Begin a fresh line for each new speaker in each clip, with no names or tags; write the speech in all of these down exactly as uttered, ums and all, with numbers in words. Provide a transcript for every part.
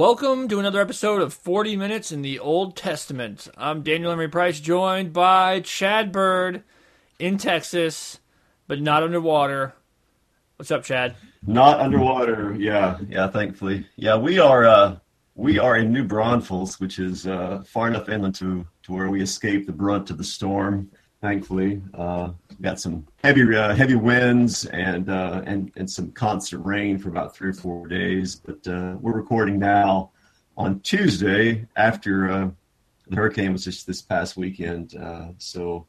Welcome to another episode of forty minutes in the Old Testament. I'm Daniel Emery Price, joined by Chad Bird in Texas, but not underwater. What's up, Chad?
Not underwater, yeah, yeah. Thankfully, yeah. We are, uh, we are in New Braunfels, which is uh, far enough inland to to where we escape the brunt of the storm. Thankfully, uh, we got some heavy, uh, heavy winds and uh, and and some constant rain for about three or four days. But uh, we're recording now on Tuesday after uh, the hurricane was just this past weekend. Uh, so,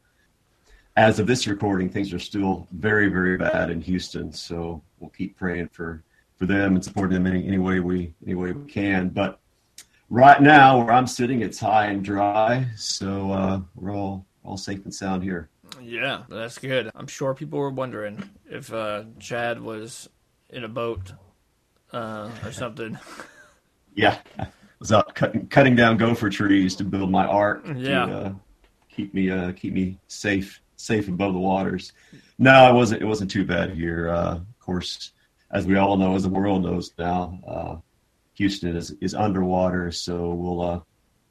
as of this recording, things are still very, very bad in Houston. So we'll keep praying for, for them and supporting them any, any way we any way we can. But right now, where I'm sitting, it's high and dry, so uh, we're all. all safe and sound here.
Yeah, that's good. I'm sure people were wondering if uh, Chad was in a boat uh, or something.
Yeah, I was out cutting, cutting down gopher trees to build my ark.
Yeah,
to, uh, keep me uh, keep me safe safe above the waters. No, it wasn't. It wasn't too bad here. Uh, of course, as we all know, as the world knows now, uh, Houston is is underwater. So we'll uh,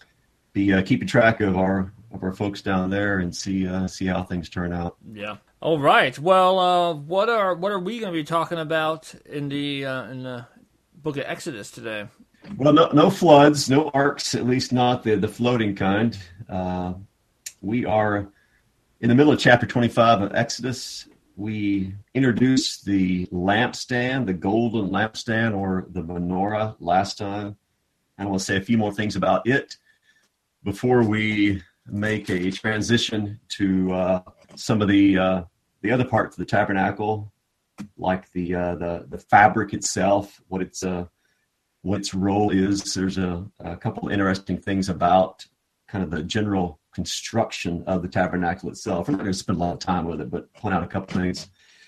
be uh, keeping track of our. of our folks down there and see uh, see how things turn out.
Yeah. All right. Well, uh, what are what are we going to be talking about in the uh, in the book of Exodus today?
Well, no, no floods, no arks, at least not the the floating kind. Uh, we are in the middle of chapter twenty-five of Exodus. We introduced the lampstand, the golden lampstand, or the menorah last time. And I want to say a few more things about it before we make a transition to uh, some of the uh, the other parts of the tabernacle, like the uh, the the fabric itself, what its uh, what its role is. There's a, a couple of interesting things about kind of the general construction of the tabernacle itself. We're not going to spend a lot of time with it, but point out a couple things,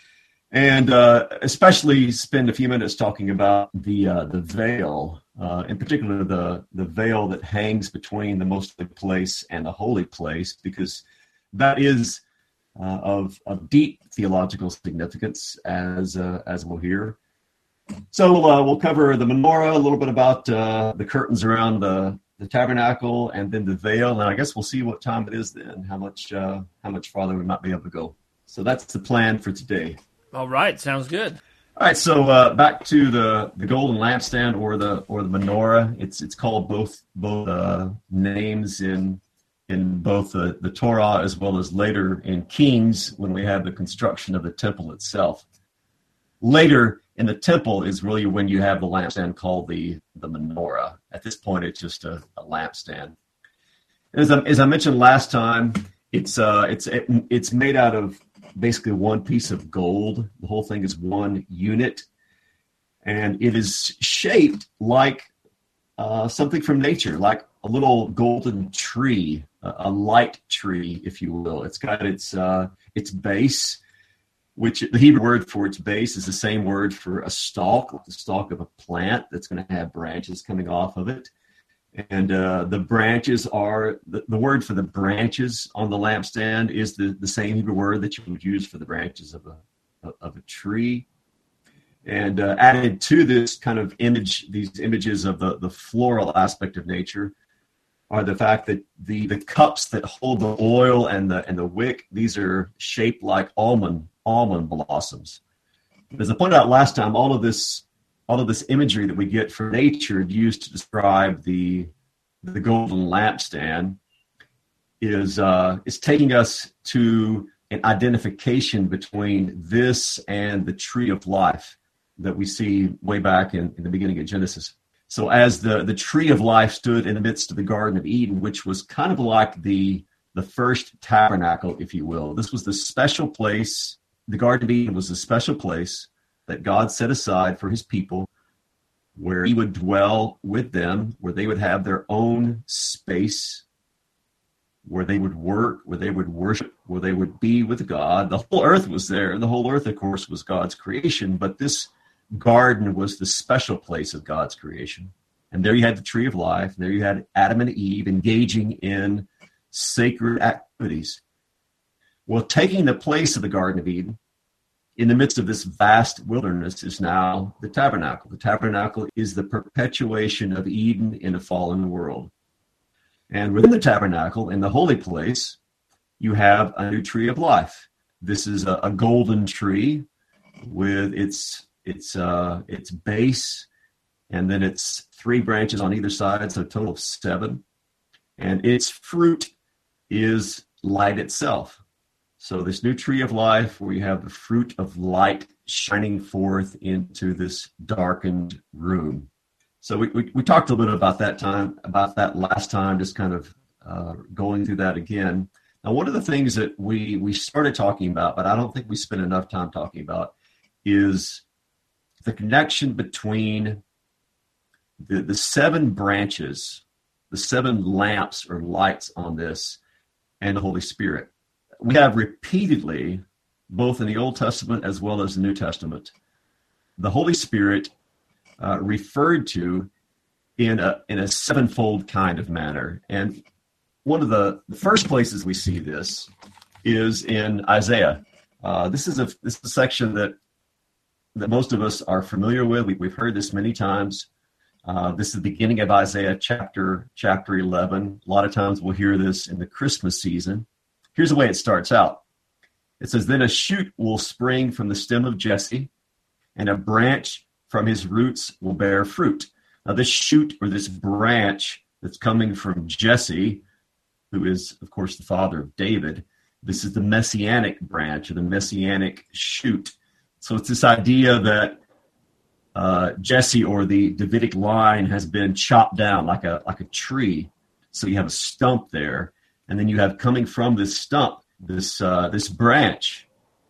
and uh, especially spend a few minutes talking about the uh, the veil. Uh, in particular, the, the veil that hangs between the most holy place and the holy place, because that is uh, of, of deep theological significance, as uh, as we'll hear. So we'll, uh, we'll cover the menorah, a little bit about uh, the curtains around the, the tabernacle, and then the veil. And I guess we'll see what time it is then, how much uh, how much farther we might be able to go. So that's the plan for today.
All right, sounds good.
All right, so uh, back to the, the golden lampstand or the or the menorah. It's it's called both both uh, names in in both the, the Torah as well as later in Kings when we have the construction of the temple itself. Later in the temple is really when you have the lampstand called the the menorah. At this point, it's just a, a lampstand. As I, as I mentioned last time, it's uh it's it, it's made out of basically one piece of gold. The whole thing is one unit, and it is shaped like uh, something from nature, like a little golden tree, a, a light tree, if you will. It's got its uh, its base, which the Hebrew word for its base is the same word for a stalk, like the stalk of a plant that's going to have branches coming off of it. And uh, the branches are, the, the word for the branches on the lampstand is the, the same Hebrew word that you would use for the branches of a of a tree. And uh, added to this kind of image, these images of the, the floral aspect of nature, are the fact that the, the cups that hold the oil and the and the wick, these are shaped like almond almond blossoms. As I pointed out last time, all of this all of this imagery that we get from nature used to describe the the golden lampstand is uh, is taking us to an identification between this and the tree of life that we see way back in, in the beginning of Genesis. So as the, the tree of life stood in the midst of the Garden of Eden, which was kind of like the the first tabernacle, if you will. This was the special place. The Garden of Eden was the special place that God set aside for his people, where he would dwell with them, where they would have their own space, where they would work, where they would worship, where they would be with God. The whole earth was there. The whole earth, of course, was God's creation, but this garden was the special place of God's creation. And there you had the tree of life. There you had Adam and Eve engaging in sacred activities. Well, taking the place of the Garden of Eden, in the midst of this vast wilderness is now the tabernacle. The tabernacle is the perpetuation of Eden in a fallen world. And within the tabernacle, in the holy place, you have a new tree of life. This is a, a golden tree with its its uh, its base, and then its three branches on either side, so a total of seven. And its fruit is light itself. So this new tree of life, where you have the fruit of light shining forth into this darkened room. So we, we, we talked a little bit about that time, about that last time, just kind of uh, going through that again. Now, one of the things that we, we started talking about, but I don't think we spent enough time talking about, is the connection between the, the seven branches, the seven lamps or lights on this, and the Holy Spirit. We have repeatedly, both in the Old Testament as well as the New Testament, the Holy Spirit uh, referred to in a in a sevenfold kind of manner. And one of the, the first places we see this is in Isaiah. Uh, this is a this is a section that that most of us are familiar with. We, we've heard this many times. Uh, this is the beginning of Isaiah chapter chapter eleven. A lot of times we'll hear this in the Christmas season. Here's the way it starts out. It says, "Then a shoot will spring from the stem of Jesse, and a branch from his roots will bear fruit." Now, this shoot or this branch that's coming from Jesse, who is, of course, the father of David, this is the messianic branch or the messianic shoot. So it's this idea that uh, Jesse or the Davidic line has been chopped down like a like a tree. So you have a stump there. And then you have coming from this stump, this uh, this branch,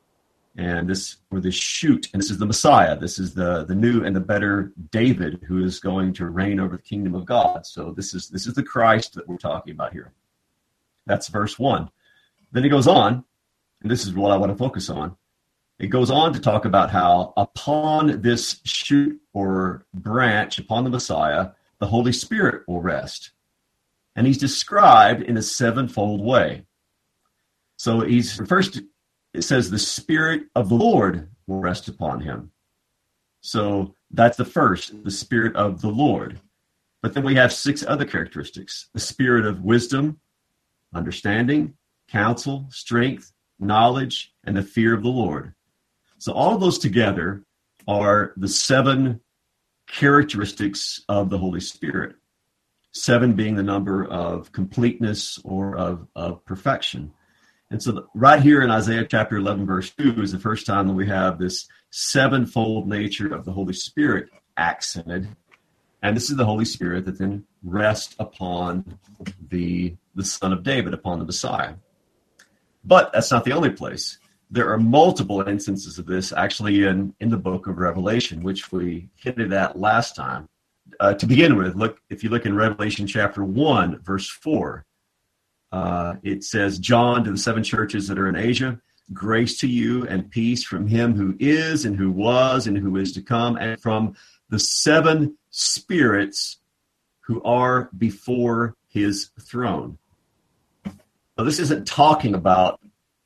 and this or this shoot, and this is the Messiah. This is the the new and the better David who is going to reign over the kingdom of God. So this is this is the Christ that we're talking about here. That's verse one. Then it goes on, and this is what I want to focus on. It goes on to talk about how upon this shoot or branch, upon the Messiah, the Holy Spirit will rest. And he's described in a sevenfold way. So he's first, it says the Spirit of the Lord will rest upon him. So that's the first, the Spirit of the Lord. But then we have six other characteristics: the Spirit of wisdom, understanding, counsel, strength, knowledge, and the fear of the Lord. So all of those together are the seven characteristics of the Holy Spirit. Seven being the number of completeness or of, of perfection. And so the, right here in Isaiah chapter eleven, verse two is the first time that we have this sevenfold nature of the Holy Spirit accented. And this is the Holy Spirit that then rests upon the, the Son of David, upon the Messiah. But that's not the only place. There are multiple instances of this actually in, in the book of Revelation, which we hinted at last time. Uh, to begin with, look, if you look in Revelation chapter one, verse four, uh, it says, "John to the seven churches that are in Asia, grace to you and peace from him who is and who was and who is to come, and from the seven spirits who are before his throne." Now, this isn't talking about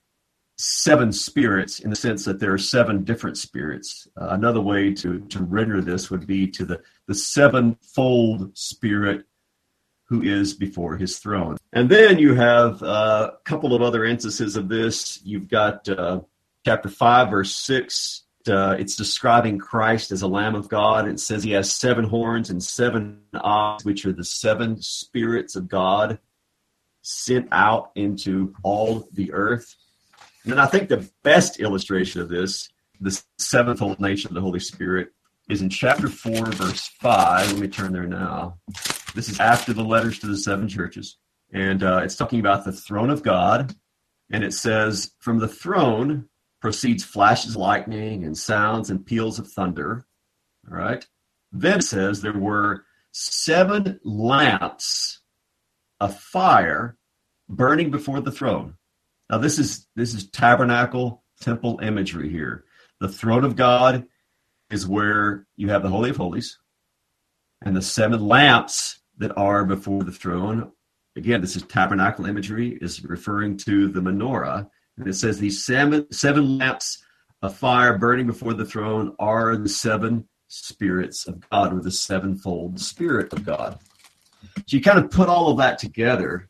seven spirits in the sense that there are seven different spirits. Uh, another way to, to render this would be to the, the sevenfold Spirit who is before his throne. And then you have uh, a couple of other instances of this. You've got uh, chapter five, verse six. Uh, it's describing Christ as a Lamb of God. It says he has seven horns and seven eyes, which are the seven spirits of God sent out into all the earth. And then I think the best illustration of this, the sevenfold nature of the Holy Spirit, is in chapter four, verse five. Let me turn there now. This is after the letters to the seven churches. And uh, it's talking about the throne of God. And it says, "From the throne proceeds flashes of lightning and sounds and peals of thunder." All right. Then it says there were seven lamps of fire burning before the throne. Now, this is this is tabernacle, temple imagery here. The throne of God is where you have the Holy of Holies, and the seven lamps that are before the throne. Again, this is tabernacle imagery, is referring to the menorah. And it says these seven, seven lamps a fire burning before the throne are the seven spirits of God, or the sevenfold Spirit of God. So you kind of put all of that together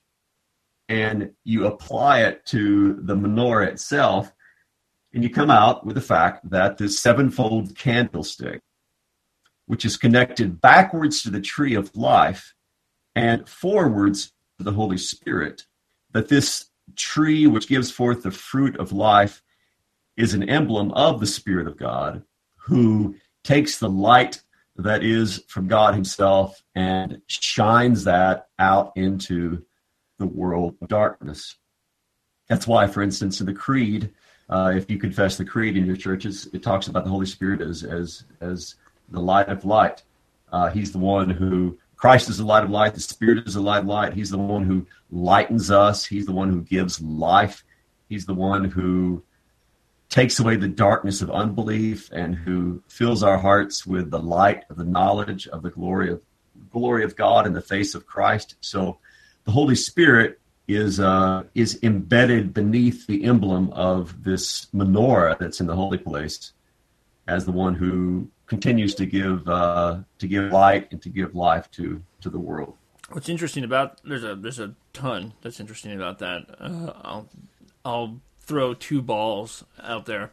and you apply it to the menorah itself, and you come out with the fact that this sevenfold candlestick, which is connected backwards to the tree of life and forwards to the Holy Spirit, that this tree which gives forth the fruit of life is an emblem of the Spirit of God, who takes the light that is from God himself and shines that out into the world of darkness. That's why, for instance, in the Creed, uh, if you confess the Creed in your churches, it talks about the Holy Spirit as as as the light of light. Uh, he's the one who, Christ is the light of light, the Spirit is the light of light. He's the one who lightens us. He's the one who gives life. He's the one who takes away the darkness of unbelief and who fills our hearts with the light of the knowledge of the glory of glory of God in the face of Christ. So the Holy Spirit is uh, is embedded beneath the emblem of this menorah that's in the holy place as the one who continues to give uh, to give light and to give life to to the world.
What's interesting about there's a there's a ton that's interesting about that. Uh, I'll I'll throw two balls out there.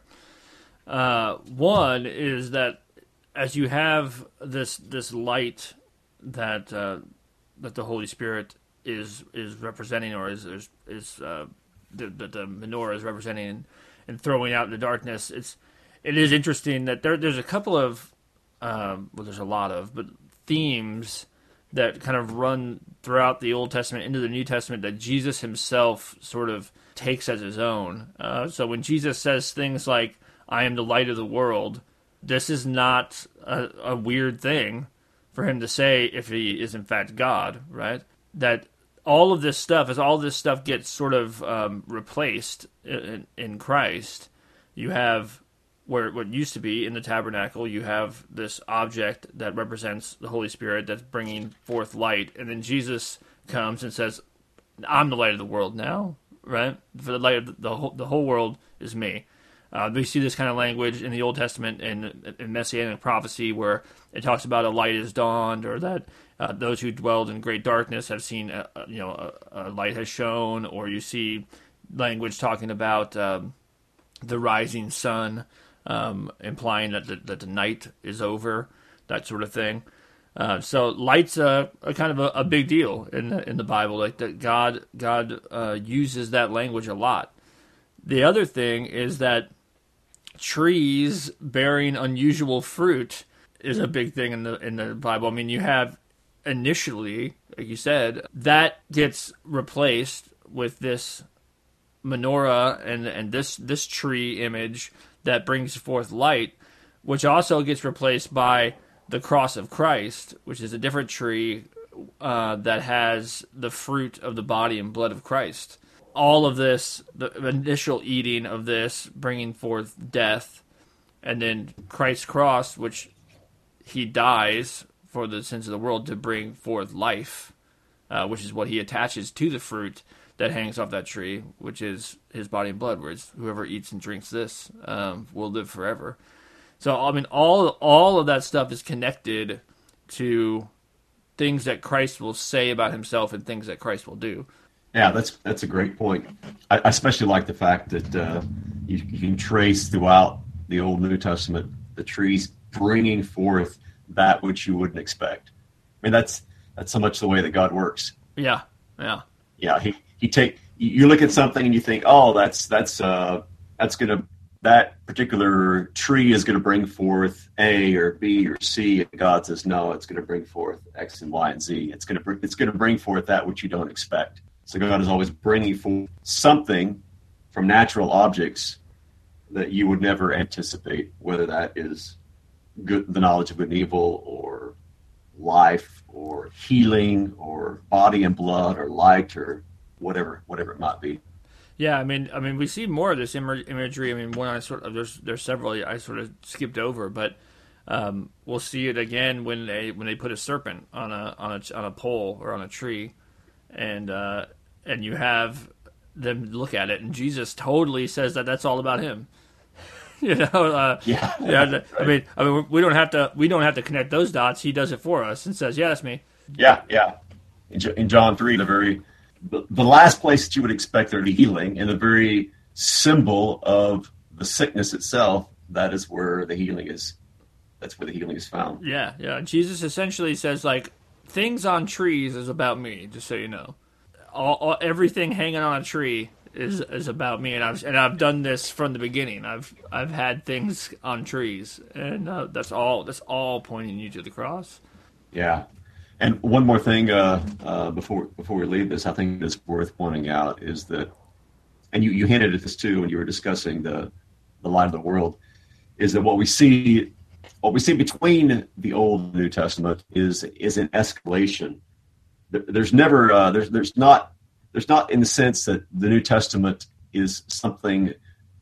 Uh, one is that as you have this this light that uh, that the Holy Spirit is is representing, or is is, is uh, that the, the menorah is representing, and, and throwing out in the darkness, it's it is interesting that there there's a couple of um, well, there's a lot of but themes that kind of run throughout the Old Testament into the New Testament that Jesus himself sort of takes as his own. Uh, so when Jesus says things like, I am the light of the world, this is not a, a weird thing for him to say if he is in fact God, right? That all of this stuff, as all this stuff gets sort of um, replaced in, in Christ, you have where what used to be in the tabernacle, you have this object that represents the Holy Spirit that's bringing forth light, and then Jesus comes and says, I'm the light of the world now, right? For the light of the, the, whole, the whole world is me. Uh, we see this kind of language in the Old Testament and in Messianic prophecy where it talks about a light is dawned, or that uh, those who dwelled in great darkness have seen, a, a, you know, a, a light has shone, or you see language talking about um, the rising sun, um, implying that the, that the night is over, that sort of thing. Uh, so light's a, a kind of a, a big deal in the, in the Bible. Like that, God God uh, uses that language a lot. The other thing is that trees bearing unusual fruit is a big thing in the in the Bible. I mean, you have initially, like you said, that gets replaced with this menorah and and this this tree image that brings forth light, which also gets replaced by the cross of Christ, which is a different tree uh, that has the fruit of the body and blood of Christ. All of this, the initial eating of this, bringing forth death, and then Christ's cross, which he dies for the sins of the world to bring forth life, uh, which is what he attaches to the fruit that hangs off that tree, which is his body and blood, where it's whoever eats and drinks this um, will live forever. So, I mean, all all of that stuff is connected to things that Christ will say about himself and things that Christ will do.
Yeah, that's that's a great point. I, I especially like the fact that uh, you, you can trace throughout the Old New Testament the trees bringing forth that which you wouldn't expect. I mean, that's that's so much the way that God works.
Yeah, yeah,
yeah. He he take you look at something and you think, oh, that's that's uh, that's gonna that particular tree is gonna bring forth A or B or C, and God says, no, it's gonna bring forth X and Y and Z. It's gonna it's gonna bring forth that which you don't expect. So God is always bringing forth something from natural objects that you would never anticipate, whether that is good, the knowledge of good and evil, or life, or healing, or body and blood, or light, or whatever, whatever it might be.
Yeah, I mean, I mean, we see more of this im- imagery. I mean, one I sort of there's there's several I sort of skipped over, but um, we'll see it again when they when they put a serpent on a on a on a pole or on a tree, and uh, and you have them look at it, and Jesus totally says that that's all about him. You know, uh,
Yeah.
yeah.
Right.
I mean, I mean, we don't have to we don't have to connect those dots. He does it for us and says, "Yeah, that's me."
Yeah, yeah. In, J- in John three, the very the, the last place that you would expect there to be healing, and the very symbol of the sickness itself, that is where the healing is. That's where the healing is found.
Yeah, yeah. Jesus essentially says like things on trees is about me. Just so you know, all, all everything hanging on a tree is is about me, and I've and I've done this from the beginning. I've I've had things on trees, and uh, that's all. That's all pointing you to the cross.
Yeah. And one more thing uh, uh, before before we leave this, I think it's worth pointing out is that, and you, you hinted at this too when you were discussing the the light of the world, is that what we see what we see between the Old and New Testament is is an escalation. There, there's never uh, there's there's not there's not in the sense that the New Testament is something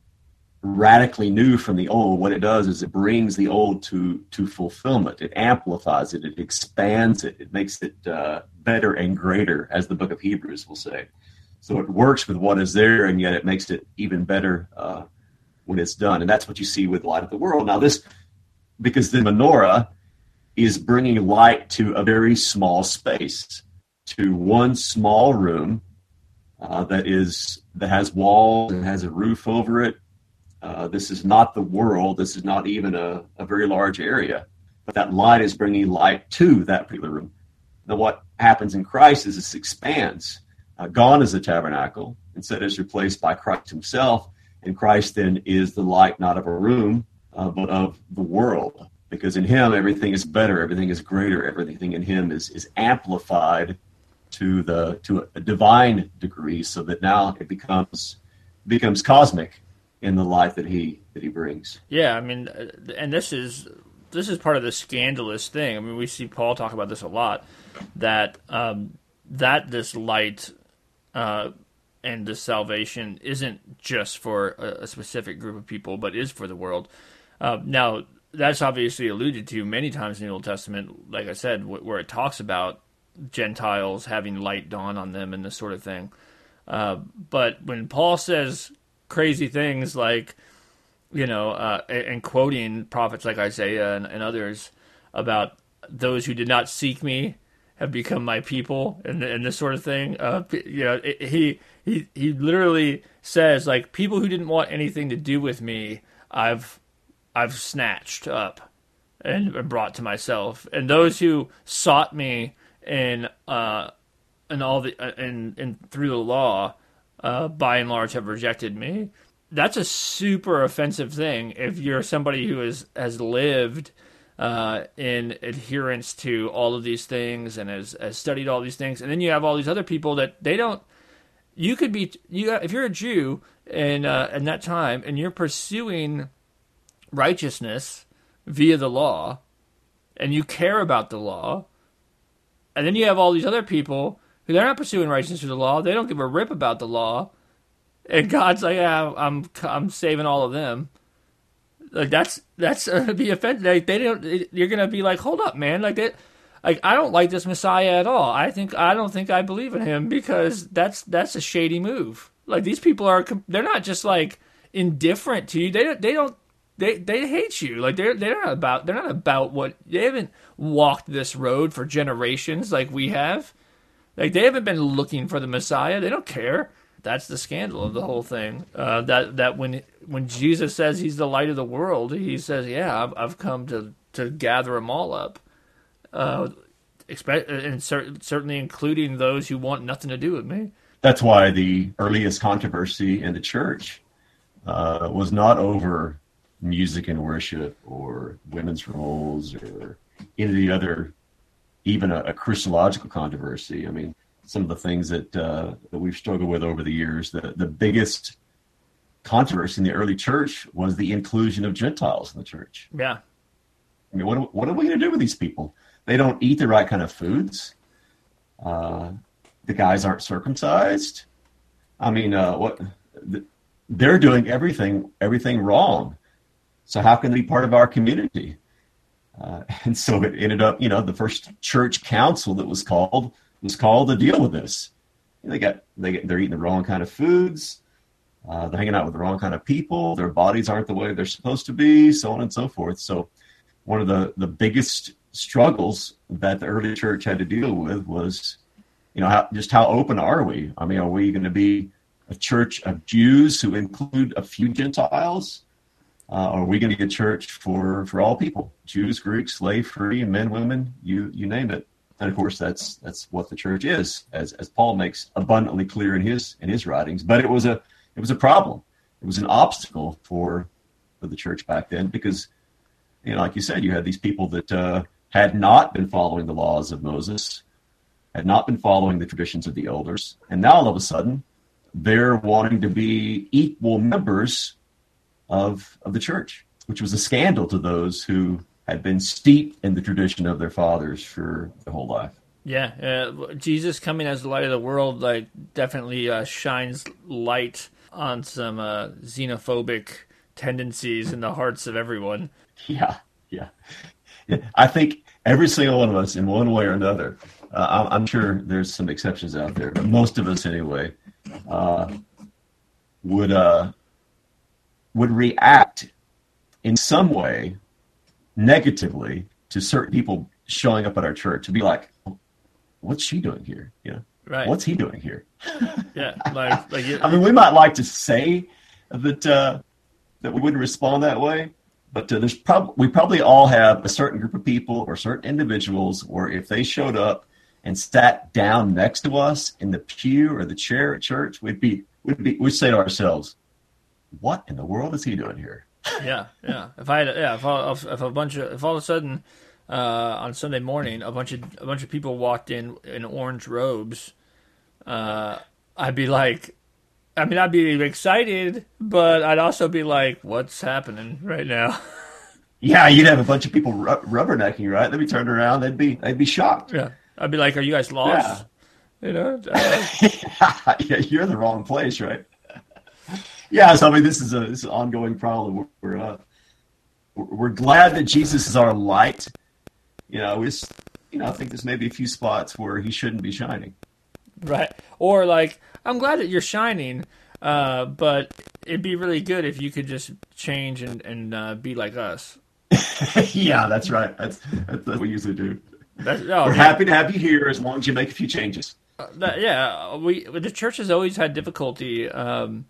radically new from the Old. What it does is it brings the Old to to fulfillment. It amplifies it. It expands it. It makes it uh, better and greater, as the book of Hebrews will say. So it works with what is there, and yet it makes it even better uh, when it's done. And that's what you see with Light of the World. Now this, because the menorah is bringing light to a very small space, to one small room uh, that is that has walls and has a roof over it. Uh, this is not the world. This is not even a, a very large area. But that light is bringing light to that particular room. Now, what happens in Christ is this expands. Uh, gone is the tabernacle. Instead, it's replaced by Christ himself. And Christ then is the light, not of a room, uh, but of the world. Because in him, everything is better. Everything is greater. Everything in him is, is amplified to the to a divine degree, so that now it becomes becomes cosmic in the light that he that he brings.
Yeah, I mean, and this is this is part of the scandalous thing. I mean, we see Paul talk about this a lot, that um, that this light uh, and this salvation isn't just for a, a specific group of people, but is for the world. Uh, now, that's obviously alluded to many times in the Old Testament, like I said, wh- where it talks about Gentiles having light dawn on them and this sort of thing. Uh, but when Paul says crazy things like, you know, uh, and quoting prophets like Isaiah and, and others about those who did not seek me have become my people, and, and this sort of thing, uh, you know, it, he he he literally says, like, people who didn't want anything to do with me, I've I've snatched up and, and brought to myself, and those who sought me in uh and all the uh, and and through the law, uh, by and large, have rejected me. That's a super offensive thing if you're somebody who has, has lived uh, in adherence to all of these things and has, has studied all these things, and then you have all these other people that they don't. You could be you if you're a Jew in uh, in that time and you're pursuing righteousness via the law, and you care about the law, and then you have all these other people who they're not pursuing righteousness through the law. They don't give a rip about the law. And God's like, yeah, I'm I'm saving all of them. Like that's that's uh, be offended. Like, they don't. You're gonna be like, hold up, man. Like that. Like I don't like this Messiah at all. I think I don't think I believe in him because that's that's a shady move. Like these people are. They're not just like indifferent to you. They don't. They don't. They they hate you. Like they're they're not about. They're not about what they haven't walked this road for generations like we have. Like they haven't been looking for the Messiah. They don't care. That's the scandal of the whole thing. Uh, that that when when Jesus says he's the light of the world, he says, "Yeah, I've, I've come to, to gather them all up," uh, expect, and cer- certainly including those who want nothing to do with me.
That's why the earliest controversy in the church uh, was not over music and worship or women's roles or any of the other, even a, a Christological controversy. I mean, some of the things that uh, that we've struggled with over the years. The the biggest controversy in the early church was the inclusion of Gentiles in the church.
Yeah.
I mean, what what are we going to do with these people? They don't eat the right kind of foods. Uh, the guys aren't circumcised. I mean, uh, what they're doing everything everything wrong. So how can they be part of our community? Uh, and so it ended up, you know, the first church council that was called was called to deal with this. They got they get, they're eating the wrong kind of foods. Uh, they're hanging out with the wrong kind of people. Their bodies aren't the way they're supposed to be, so on and so forth. So one of the, the biggest struggles that the early church had to deal with was, you know, how, just how open are we? I mean, are we going to be a church of Jews who include a few Gentiles? Uh, are we going to be a church for, for all people, Jews, Greeks, slave free, men, women, you you name it? And of course, that's that's what the church is, as as Paul makes abundantly clear in his in his writings. But it was a it was a problem. It was an obstacle for for the church back then because, you know, like you said, you had these people that uh, had not been following the laws of Moses, had not been following the traditions of the elders, and now all of a sudden they're wanting to be equal members of of the church, which was a scandal to those who had been steeped in the tradition of their fathers for their whole life.
Yeah, uh, Jesus coming as the light of the world, like definitely uh, shines light on some uh, xenophobic tendencies in the hearts of everyone.
Yeah, yeah, yeah. I think every single one of us, in one way or another, uh, I'm, I'm sure there's some exceptions out there, but most of us anyway, uh, would uh, would react in some way negatively to certain people showing up at our church to be like, what's she doing here? You know,
right?
What's he doing here?
Yeah, like, like
I mean, we might like to say that uh, that we wouldn't respond that way, but uh, there's probably we probably all have a certain group of people or certain individuals where if they showed up and sat down next to us in the pew or the chair at church, we'd be we'd be we'd say to ourselves, what in the world is he doing here?
Yeah, yeah. If I had, yeah, if, I, if a bunch of, if all of a sudden uh, on Sunday morning a bunch of a bunch of people walked in in orange robes, uh, I'd be like, I mean, I'd be excited, but I'd also be like, what's happening right now?
Yeah, you'd have a bunch of people ru- rubbernecking, right? They'd be turned around. They'd be they'd be shocked.
Yeah, I'd be like, are you guys lost? Yeah. You know, uh,
yeah, you're in the wrong place, right? Yeah, so I mean, this is a this is an ongoing problem. We're uh, we're glad that Jesus is our light. You know, it's you know, I think there's maybe a few spots where he shouldn't be shining.
Right, or like, I'm glad that you're shining, uh, but it'd be really good if you could just change and and uh, be like us.
Yeah, that's right. That's that's what we usually do.
That's, oh,
we're
man.
happy to have you here as long as you make a few changes.
Uh, that, yeah, we the church has always had difficulty. Um,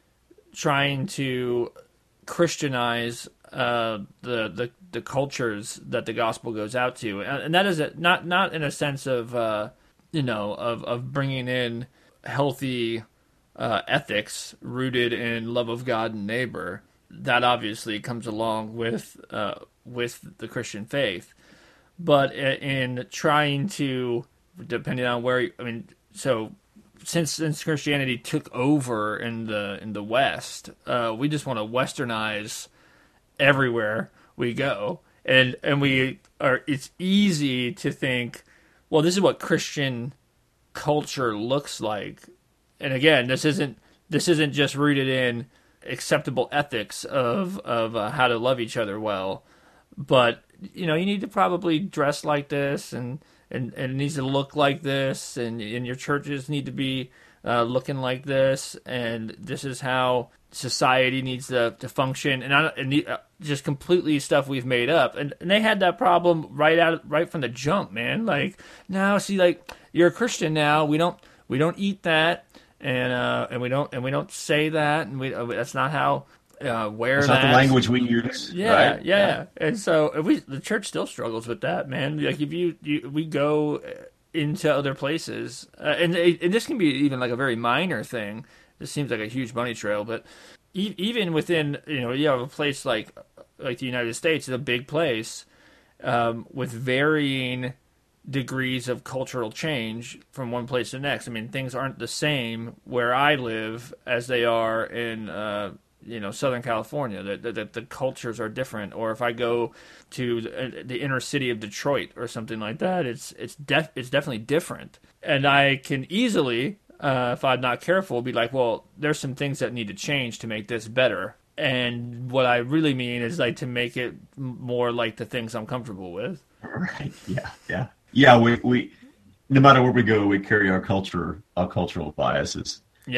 trying to Christianize uh, the, the the cultures that the gospel goes out to, and, and that is a, not not in a sense of uh, you know of of bringing in healthy uh, ethics rooted in love of God and neighbor. That obviously comes along with uh, with the Christian faith, but in trying to, depending on where I mean, so. Since since Christianity took over in the in the West, uh, we just want to Westernize everywhere we go, and and we are. It's easy to think, well, this is what Christian culture looks like, and again, this isn't this isn't just rooted in acceptable ethics of of uh, how to love each other well, but you know, you need to probably dress like this and. And, and it needs to look like this, and, and your churches need to be uh, looking like this, and this is how society needs to, to function, and, I, and the, uh, just completely stuff we've made up. And, and they had that problem right out right from the jump, man. Like, now, see, like, you're a Christian now. We don't we don't eat that, and uh, and we don't and we don't say that, and we uh, that's not how. Uh, wear
That's
that.
not the language we use.
Yeah,
right?
yeah, yeah. And so if we, the church still struggles with that, man. Like if you, you we go into other places, uh, and and this can be even like a very minor thing. This seems like a huge money trail, but e- even within, you know, you have a place like like the United States, is a big place um, with varying degrees of cultural change from one place to the next. I mean, things aren't the same where I live as they are in. Uh, you know, Southern California, that the, the, the cultures are different. Or if I go to the, the inner city of Detroit or something like that, it's it's def, it's definitely different. And I can easily, uh, if I'm not careful, be like, well, there's some things that need to change to make this better. And what I really mean is like to make it more like the things I'm comfortable with.
Right. Yeah. Yeah. Yeah. We, we no matter where we go, we carry our culture, our cultural biases.
Yeah.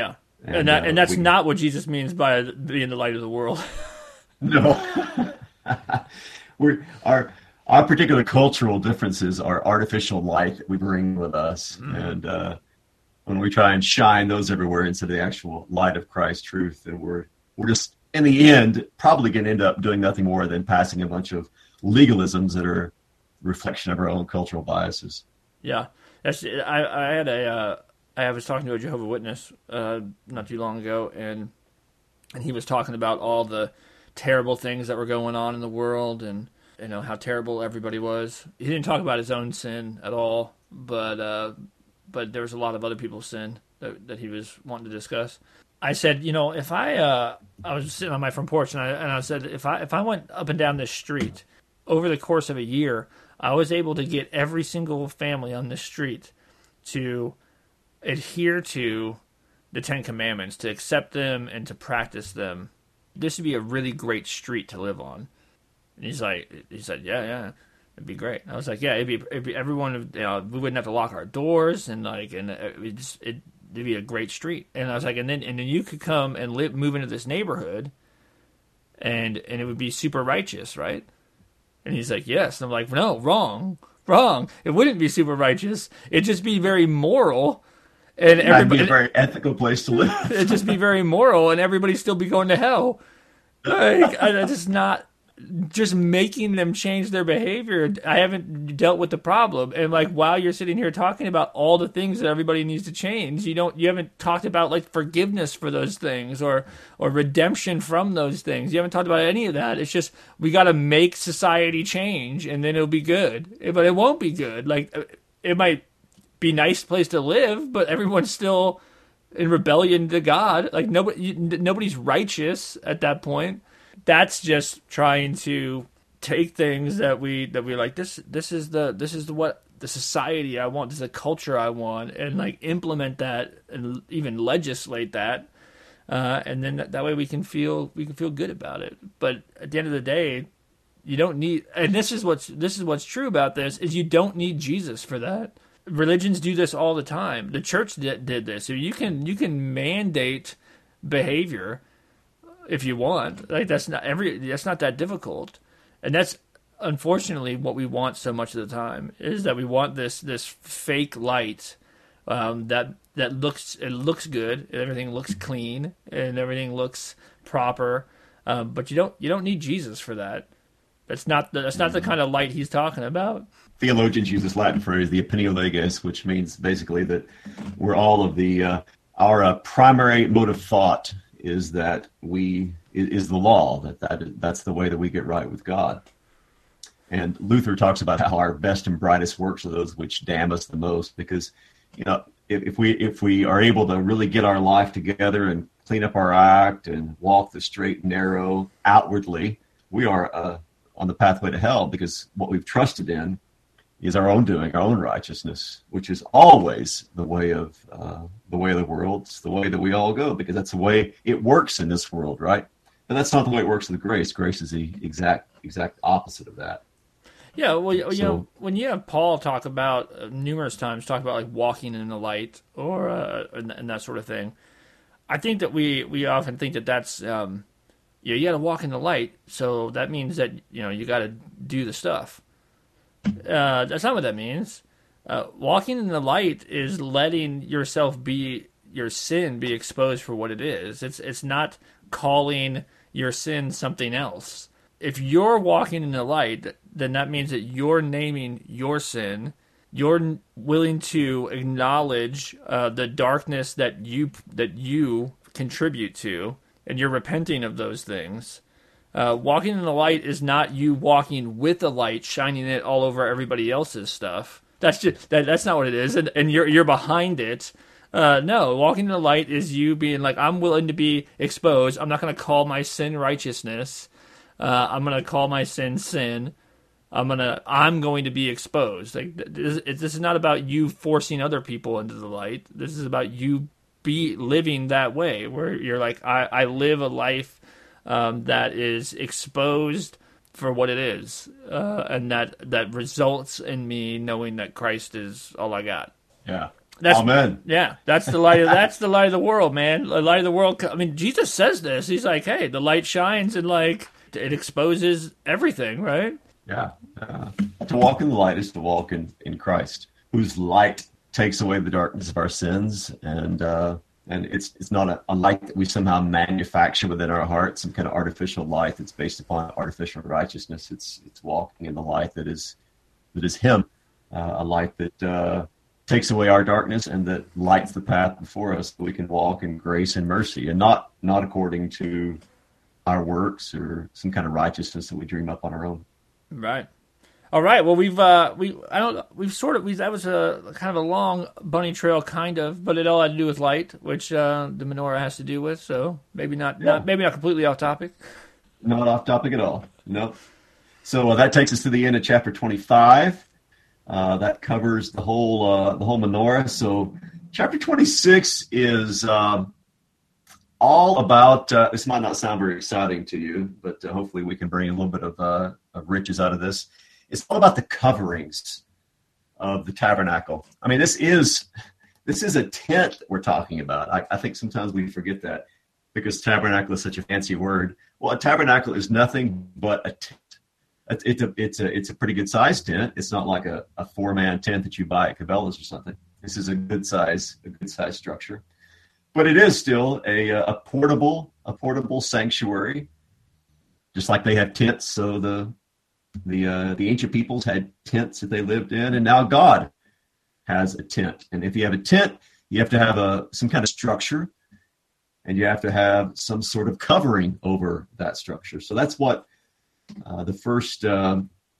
And, and that
uh,
and that's
we,
not what Jesus means by being the light of the world.
no. We're our our particular cultural differences are artificial light that we bring with us, mm. and uh, when we try and shine those everywhere instead of the actual light of Christ's truth, then we're we're just in the end probably going to end up doing nothing more than passing a bunch of legalisms that are a reflection of our own cultural biases.
Yeah, that's I I had a uh, I was talking to a Jehovah's Witness uh, not too long ago, and and he was talking about all the terrible things that were going on in the world, and you know how terrible everybody was. He didn't talk about his own sin at all, but uh, but there was a lot of other people's sin that, that he was wanting to discuss. I said, you know, if I uh, I was sitting on my front porch, and I and I said, if I if I went up and down this street over the course of a year, I was able to get every single family on this street to adhere to the Ten Commandments, to accept them and to practice them. This would be a really great street to live on. And he's like, he said, yeah, yeah, it'd be great. I was like, yeah, it'd be, it'd be everyone, you know, we wouldn't have to lock our doors, and like, and it just, it'd be a great street. And I was like, and then, and then you could come and live, move into this neighborhood, and and it would be super righteous, right? And he's like, yes. And I'm like, no, wrong, wrong. It wouldn't be super righteous. It'd just be very moral. And
That'd
everybody,
be a very ethical place to live.
It'd just be very moral, and everybody still be going to hell. Like, I, I just not just making them change their behavior. I haven't dealt with the problem, and like while you're sitting here talking about all the things that everybody needs to change, you don't, you haven't talked about like forgiveness for those things or or redemption from those things. You haven't talked about any of that. It's just we got to make society change, and then it'll be good. But it won't be good. Like it might be a nice place to live, but everyone's still in rebellion to God. Like nobody, nobody's righteous at that point. That's just trying to take things that we that we like. This this is the this is the what the society I want. This is the culture I want, and like implement that and even legislate that, uh, and then that, that way we can feel we can feel good about it. But at the end of the day, you don't need. And this is what's this is what's true about this is you don't need Jesus for that. Religions do this all the time. The church did, did this. So you can you can mandate behavior if you want. Like that's not every that's not that difficult. And that's unfortunately what we want so much of the time is that we want this this fake light um, that that looks it looks good, and everything looks clean, and everything looks proper. Um, but you don't you don't need Jesus for that. That's not the, that's not the kind of light he's talking about.
Theologians use this Latin phrase, the opinio legis, which means basically that we're all of the uh, our uh, primary mode of thought is that we is the law, that, that that's the way that we get right with God. And Luther talks about how our best and brightest works are those which damn us the most, because you know if, if we if we are able to really get our life together and clean up our act and walk the straight and narrow outwardly, we are uh, on the pathway to hell, because what we've trusted in is our own doing, our own righteousness, which is always the way of uh, the way of the world. It's the way that we all go, because that's the way it works in this world, right? But that's not the way it works with grace. Grace is the exact exact opposite of that.
Yeah, well, you
so,
know, when you have Paul talk about uh, numerous times talk about like walking in the light or uh, and, and that sort of thing, I think that we we often think that that's um, you know, you got to walk in the light, so that means that you know you got to do the stuff. Uh, that's not what that means. Uh, walking in the light is letting yourself be your sin be exposed for what it is. It's it's not calling your sin something else. If you're walking in the light, then that means that you're naming your sin. You're willing to acknowledge uh, the darkness that you that you contribute to, and you're repenting of those things. Uh, walking in the light is not you walking with the light, shining it all over everybody else's stuff. That's just that, that's not what it is, and, and you're you're behind it. Uh, no, walking in the light is you being like, I'm willing to be exposed. I'm not going to call my sin righteousness. Uh, I'm going to call my sin sin. I'm gonna I'm going to be exposed. Like this, this is not about you forcing other people into the light. This is about you be living that way, where you're like, I, I live a life Um, that is exposed for what it is, uh, and that, that results in me knowing that Christ is all I got.
Yeah,
That's,
Amen.
Yeah, that's the light of that's the light of the world, man. The light of the world. I mean, Jesus says this. He's like, "Hey, the light shines, and like it exposes everything." Right?
Yeah. Uh, to walk in the light is to walk in, in Christ, whose light takes away the darkness of our sins, and uh, and it's it's not a, a light that we somehow manufacture within our heart, some kind of artificial light that's based upon artificial righteousness. It's it's walking in the light that is that is Him, uh, a light that uh, takes away our darkness and that lights the path before us, so we can walk in grace and mercy, and not not according to our works or some kind of righteousness that we dream up on our own.
Right. All right. Well, we've uh, we I don't we've sort of we that was a kind of a long bunny trail, kind of, but it all had to do with light, which uh, the menorah has to do with. So maybe not,
Yeah.
not maybe not completely off topic.
Not off topic at all. Nope. So uh, that takes us to the end of chapter twenty-five. Uh, that covers the whole uh, the whole menorah. So chapter twenty-six is uh, all about. Uh, this might not sound very exciting to you, but uh, hopefully we can bring a little bit of, uh, of riches out of this. It's all about the coverings of the tabernacle. I mean, this is this is a tent that we're talking about. I, I think sometimes we forget that because tabernacle is such a fancy word. Well, a tabernacle is nothing but a tent. It's a it's a it's a pretty good sized tent. It's not like a, a four man tent that you buy at Cabela's or something. This is a good size a good size structure, but it is still a a portable a portable sanctuary, just like they have tents. So the the uh, the ancient peoples had tents that they lived in, and now God has a tent. And if you have a tent, you have to have a some kind of structure, and you have to have some sort of covering over that structure. So that's what Uh, the first uh,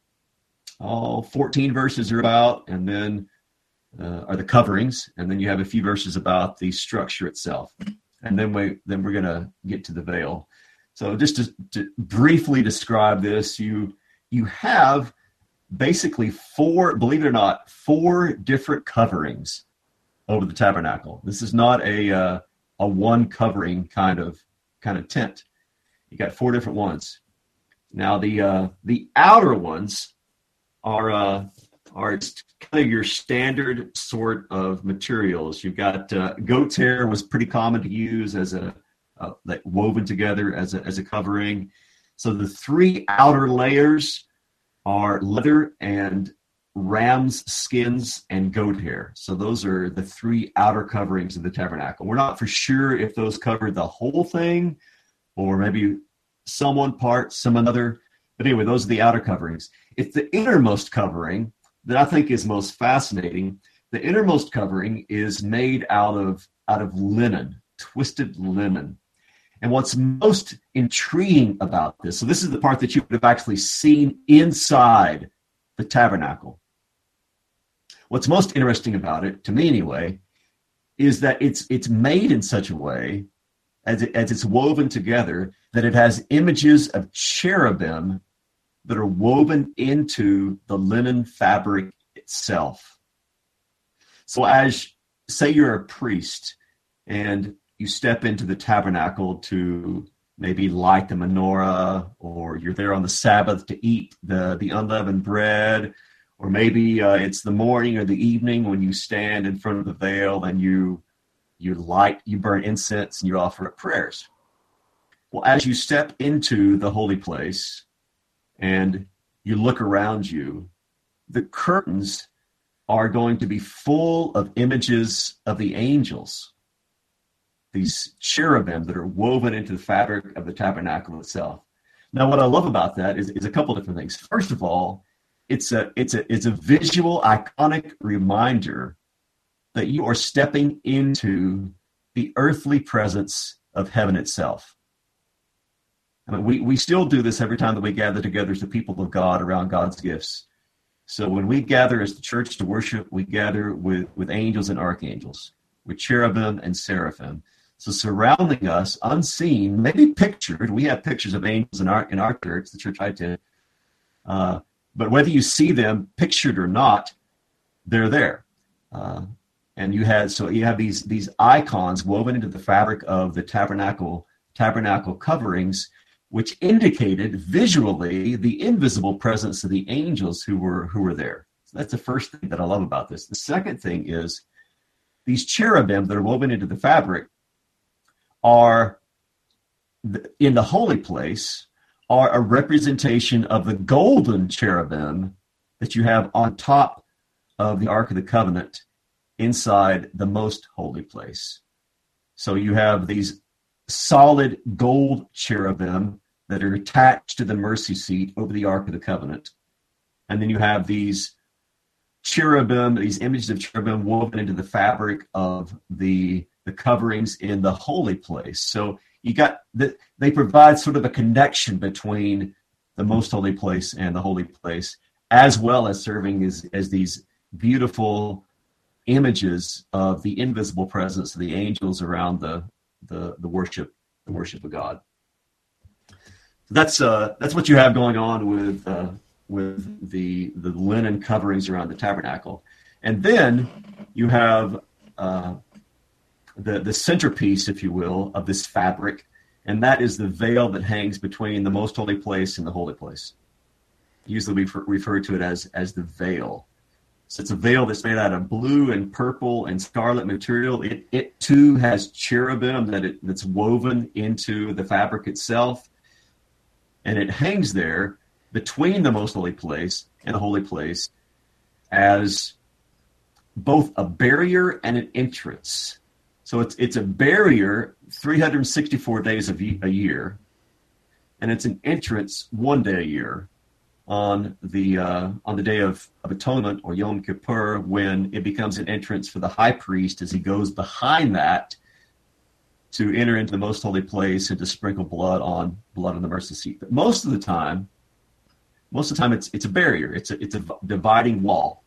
all fourteen verses are about, and then uh, are the coverings, and then you have a few verses about the structure itself, and then we then we're going to get to the veil. So just to, to briefly describe this, you you have basically four, believe it or not, four different coverings over the tabernacle. This is not a uh, a one covering kind of kind of tent. You got four different ones. Now the uh, the outer ones are uh, are kind of your standard sort of materials. You've got uh, goat's hair was pretty common to use as a uh, like woven together as a as a covering. So the three outer layers are leather and ram's skins and goat hair. So those are the three outer coverings of the tabernacle. We're not for sure if those covered the whole thing, or maybe some one part, some another. But anyway, those are the outer coverings. It's the innermost covering that I think is most fascinating. The innermost covering is made out of out of linen, twisted linen. And what's most intriguing about this, so this is the part that you would have actually seen inside the tabernacle. What's most interesting about it, to me anyway, is that it's it's made in such a way, as it, as it's woven together, that it has images of cherubim that are woven into the linen fabric itself. So as, say you're a priest, and you step into the tabernacle to maybe light the menorah, or you're there on the Sabbath to eat the, the unleavened bread, or maybe uh, it's the morning or the evening when you stand in front of the veil and you you light, you burn incense, and you offer up prayers. Well, as you step into the holy place and you look around you, the curtains are going to be full of images of the angels, these cherubim that are woven into the fabric of the tabernacle itself. Now, what I love about that is, is a couple different things. First of all, it's a it's a it's a visual, iconic reminder that you are stepping into the earthly presence of heaven itself. I mean, we, we still do this every time that we gather together as the people of God around God's gifts. So when we gather as the church to worship, we gather with, with angels and archangels, with cherubim and seraphim. So surrounding us, unseen, maybe pictured, we have pictures of angels in our in our church, the church I attend. Uh, but whether you see them pictured or not, they're there. Uh, and you had so you have these these icons woven into the fabric of the tabernacle tabernacle coverings, which indicated visually the invisible presence of the angels who were who were there. So that's the first thing that I love about this. The second thing is these cherubim that are woven into the fabric are in the holy place are a representation of the golden cherubim that you have on top of the Ark of the Covenant inside the most holy place. So you have these solid gold cherubim that are attached to the mercy seat over the Ark of the Covenant. And then you have these cherubim, these images of cherubim woven into the fabric of the, the coverings in the holy place. So you got the, they provide sort of a connection between the most holy place and the holy place, as well as serving as, as these beautiful images of the invisible presence of the angels around the, the, the worship, the worship of God. That's uh, that's what you have going on with uh, with the the linen coverings around the tabernacle, and then you have uh, the the centerpiece, if you will, of this fabric, and that is the veil that hangs between the most holy place and the holy place. Usually, we refer to it as as the veil. So it's a veil that's made out of blue and purple and scarlet material. It it too has cherubim that it that's woven into the fabric itself. And it hangs there between the most holy place and the holy place as both a barrier and an entrance. So it's it's a barrier three hundred sixty-four days of a year, and it's an entrance one day a year on the uh, on the Day of, of Atonement, or Yom Kippur, when it becomes an entrance for the high priest as he goes behind that to enter into the most holy place and to sprinkle blood on blood on the mercy seat. But most of the time, most of the time it's it's a barrier. It's a it's a dividing wall.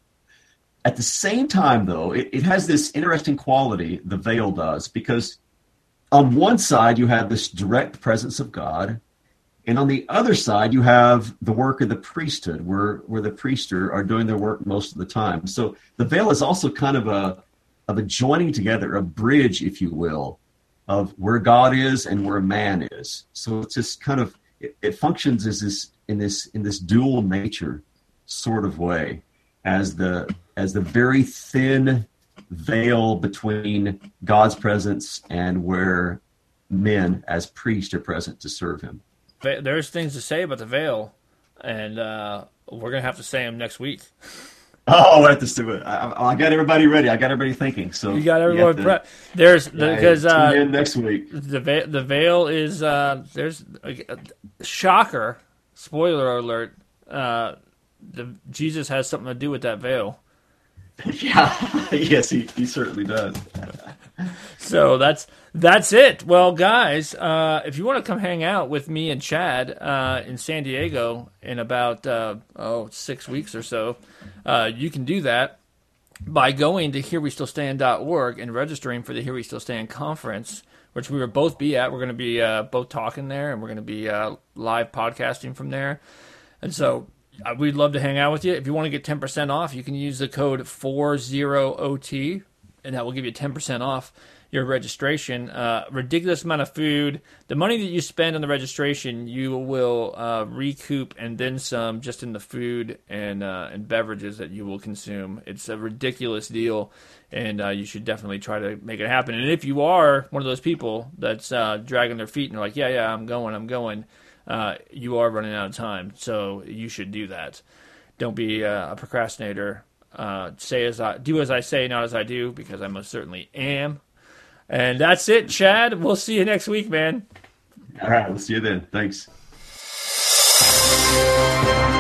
At the same time, though, it, it has this interesting quality, the veil does, because on one side you have this direct presence of God, and on the other side you have the work of the priesthood, where where the priests are doing their work most of the time. So the veil is also kind of a of a joining together, a bridge, if you will, of where God is and where man is. So it's just kind of, it, it functions as this in this in this dual nature sort of way, as the as the very thin veil between God's presence and where men as priests are present to serve him.
There's things to say about the veil, and uh, we're going to have to say them next week.
Oh, I have to do it. I, I got everybody ready. I got everybody thinking. So
you got everyone prepped. There's because
yeah,
uh,
tune in next week.
The veil, the veil is uh, there's a, a shocker. Spoiler alert. Uh, the Jesus has something to do with that veil.
Yeah. Yes, he, he certainly does.
So that's that's it. Well, guys, uh, if you want to come hang out with me and Chad uh, in San Diego in about uh, oh six weeks or so, uh, you can do that by going to here we still stand dot org and registering for the Here We Still Stand conference, which we will both be at. We're going to be uh, both talking there, and we're going to be uh, live podcasting from there. And so uh, we'd love to hang out with you. If you want to get ten percent off, you can use the code forty O T, and that will give you ten percent off your registration. Uh, ridiculous amount of food. The money that you spend on the registration, you will uh, recoup and then some just in the food and uh, and beverages that you will consume. It's a ridiculous deal, and uh, you should definitely try to make it happen. And if you are one of those people that's uh, dragging their feet and they're like, yeah, yeah, I'm going, I'm going, uh, you are running out of time, so you should do that. Don't be uh, a procrastinator. Uh, say as I do as I say, not as I do, because I most certainly am. And that's it, Chad. We'll see you next week, man.
All right, we'll see you then. Thanks.